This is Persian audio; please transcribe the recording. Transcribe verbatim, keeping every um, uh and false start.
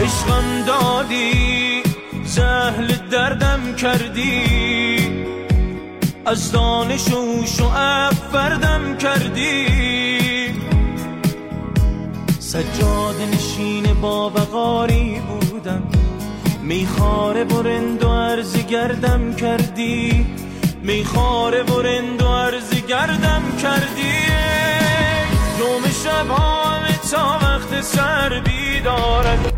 عشقم دادی زهل دردم کردی از دانش و شعب فردم کردی سجاد نشین با وقاری بودم میخاره برند و عرض گردم کردی میخاره برند و عرض گردم کردی یوم شب همه تا وقت سر بیدارد